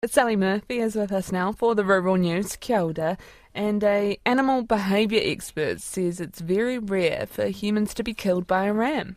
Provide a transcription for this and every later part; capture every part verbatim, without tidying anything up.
Sally Murphy is with us now for the Rural News. Kia ora. And a animal behaviour expert says it's very rare for humans to be killed by a ram.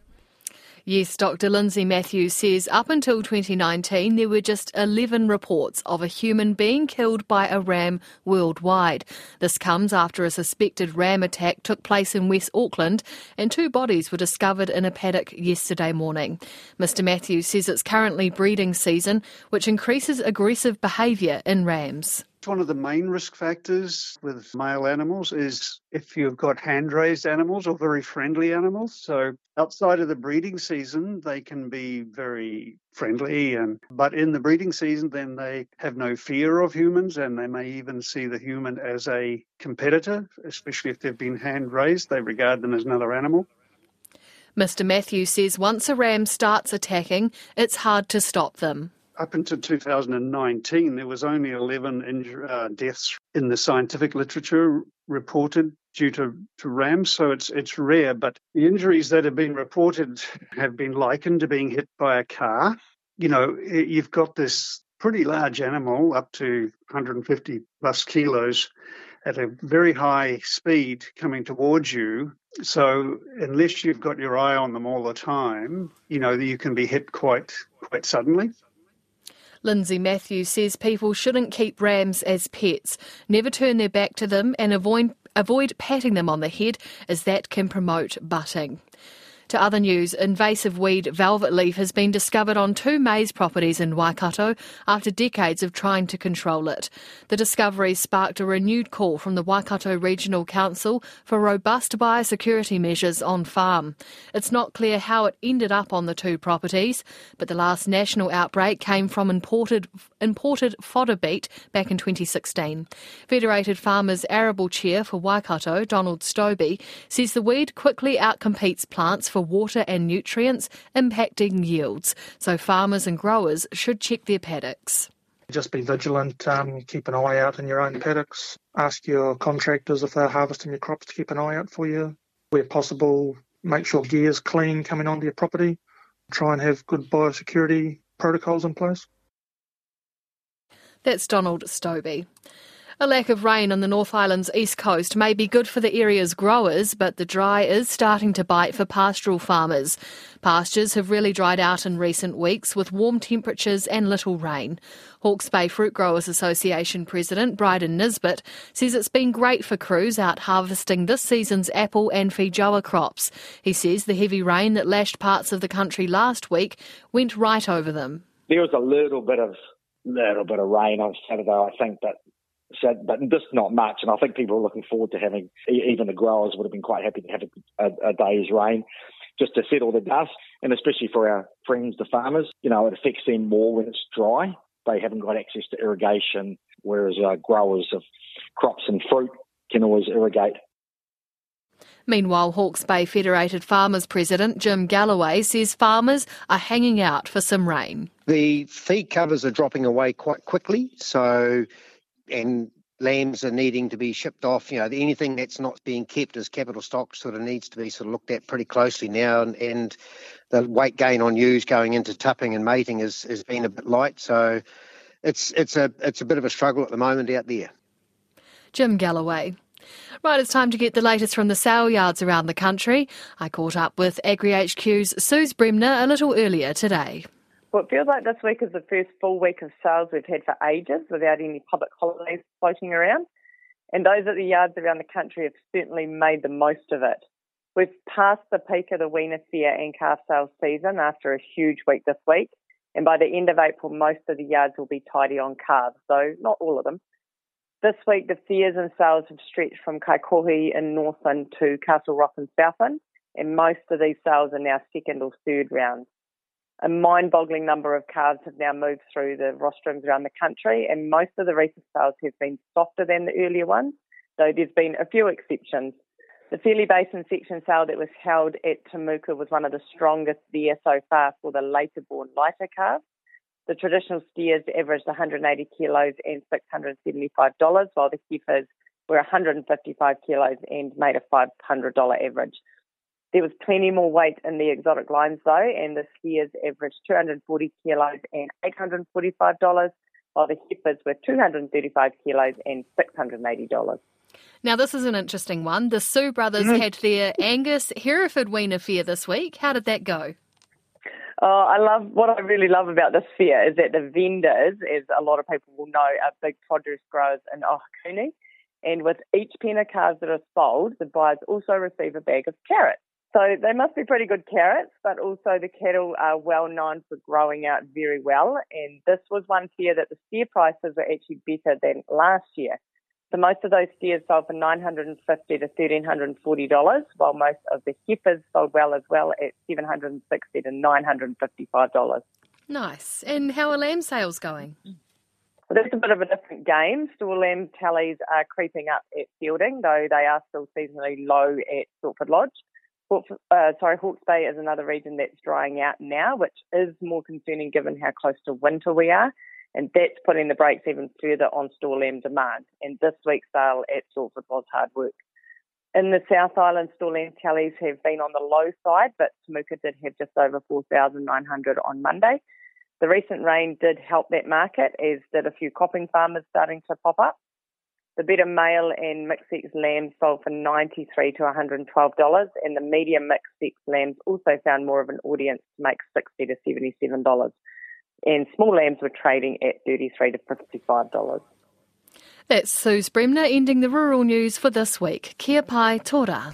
Yes, Doctor Lindsay Matthews says up until twenty nineteen there were just eleven reports of a human being killed by a ram worldwide. This comes after a suspected ram attack took place in West Auckland and two bodies were discovered in a paddock yesterday morning. Mister Matthews says it's currently breeding season, which increases aggressive behaviour in rams. One of the main risk factors with male animals is if you've got hand-raised animals or very friendly animals. So outside of the breeding season, they can be very friendly, and but in the breeding season, then they have no fear of humans, and they may even see the human as a competitor, especially if they've been hand-raised. They regard them as another animal. Mister Matthews says once a ram starts attacking, it's hard to stop them. Up until two thousand nineteen, there was only eleven inju- uh, deaths in the scientific literature reported due to, to rams, so it's it's rare. But the injuries that have been reported have been likened to being hit by a car. You know, you've got this pretty large animal, up to one hundred fifty plus kilos, at a very high speed coming towards you. So unless you've got your eye on them all the time, you know, you can be hit quite quite suddenly. Lindsay Matthews says people shouldn't keep rams as pets, never turn their back to them and avoid, avoid patting them on the head, as that can promote butting. To other news, invasive weed velvet leaf has been discovered on two maize properties in Waikato after decades of trying to control it. The discovery sparked a renewed call from the Waikato Regional Council for robust biosecurity measures on farm. It's not clear how it ended up on the two properties, but the last national outbreak came from imported imported fodder beet back in twenty sixteen. Federated Farmers Arable Chair for Waikato, Donald Stobie, says the weed quickly outcompetes plants for water and nutrients, impacting yields. So farmers and growers should check their paddocks. Just be vigilant, um, keep an eye out in your own paddocks. Ask your contractors if they're harvesting your crops to keep an eye out for you. Where possible, make sure gear's clean coming onto your property. Try and have good biosecurity protocols in place. That's Donald Stobie. A lack of rain on the North Island's east coast may be good for the area's growers, but the dry is starting to bite for pastoral farmers. Pastures have really dried out in recent weeks with warm temperatures and little rain. Hawke's Bay Fruit Growers Association President Bryden Nisbet says it's been great for crews out harvesting this season's apple and feijoa crops. He says the heavy rain that lashed parts of the country last week went right over them. There was a little bit of little bit of rain on Saturday, I think, but So, but just not much, and I think people are looking forward to having, even the growers would have been quite happy to have a, a, a day's rain just to settle the dust, and especially for our friends, the farmers, you know, it affects them more when it's dry. They haven't got access to irrigation, whereas uh, growers of crops and fruit can always irrigate. Meanwhile, Hawke's Bay Federated Farmers President Jim Galloway says farmers are hanging out for some rain. The feed covers are dropping away quite quickly, so and lambs are needing to be shipped off. You know, anything that's not being kept as capital stock sort of needs to be sort of looked at pretty closely now, and, and the weight gain on ewes going into tupping and mating has, has been a bit light, so it's it's a it's a bit of a struggle at the moment out there. Jim Galloway. Right, it's time to get the latest from the sale yards around the country. I caught up with AgriHQ's Suze Bremner a little earlier today. Well, it feels like this week is the first full week of sales we've had for ages without any public holidays floating around. And those at the yards around the country have certainly made the most of it. We've passed the peak of the weaner fair and calf sales season after a huge week this week. And by the end of April, most of the yards will be tidy on calves, though not all of them. This week, the fairs and sales have stretched from Kaikohe in Northland to Castle Rock in Southland, and most of these sales are now second or third rounds. A mind-boggling number of calves have now moved through the rostrums around the country, and most of the recent sales have been softer than the earlier ones, though there's been a few exceptions. The Fairlie Basin section sale that was held at Temuka was one of the strongest there so far for the later-born lighter calves. The traditional steers averaged one hundred eighty kilos and six hundred seventy-five dollars, while the heifers were one hundred fifty-five kilos and made a five hundred dollars average. There was plenty more weight in the exotic lines though, and the steers averaged two hundred forty kilos and eight hundred forty-five dollars, while the heifers were two hundred thirty-five kilos and six hundred eighty dollars. Now, this is an interesting one. The Sue brothers mm. had their Angus Hereford Weaner Fair this week. How did that go? Oh, I love what I really love about this fair is that the vendors, as a lot of people will know, are big produce growers in Ohakune. And with each pen of calves that are sold, the buyers also receive a bag of carrots. So they must be pretty good carrots, but also the cattle are well known for growing out very well. And this was one fair that the steer prices were actually better than last year. So most of those steers sold for nine hundred fifty dollars to one thousand three hundred forty dollars, while most of the heifers sold well as well at seven hundred sixty dollars to nine hundred fifty-five dollars. Nice. And how are lamb sales going? Well, that's a bit of a different game. Store lamb tallies are creeping up at Fielding, though they are still seasonally low at Stortford Lodge. Uh, sorry, Hawke's Bay is another region that's drying out now, which is more concerning given how close to winter we are. And that's putting the brakes even further on store lamb demand. And this week's sale at Stortford was hard work. In the South Island, store lamb tallies have been on the low side, but Temuka did have just over four thousand nine hundred on Monday. The recent rain did help that market, as did a few cropping farmers starting to pop up. The better male and mixed sex lambs sold for ninety-three dollars to one hundred twelve dollars, and the medium mixed sex lambs also found more of an audience to make sixty dollars to seventy-seven dollars. And small lambs were trading at thirty-three dollars to fifty-five dollars. That's Suze Bremner ending the rural news for this week. Kia pai tōra.